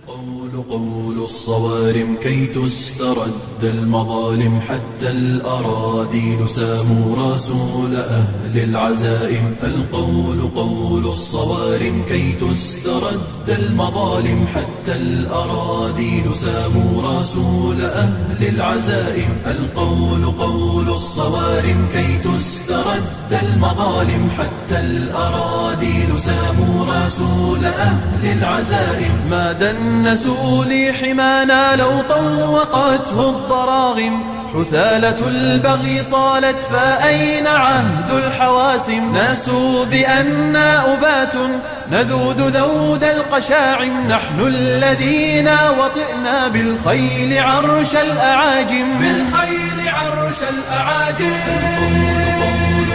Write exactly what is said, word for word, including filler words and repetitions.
القول قول الصوارم كي تسترد المظالم، حتى الأراذيل ساموا رسول أهل العزائم. القول قول الصوارم كي تسترد المظالم، حتى الأراذيل ساموا رسول أهل العزائم. القول قول الصوارم كي تسترد المظالم، حتى الأراذيل ساموا رسول أهل العزائم. ما دنسوا لي حمانا لو طوقته الضراغم، حثالة البغي صالت فأين عهد الحواسم. ناسوا بأننا أبات نذود ذود القشاعم، نحن الذين وطئنا بالخيل عرش الأعاجم، بالخيل عرش الأعاجم.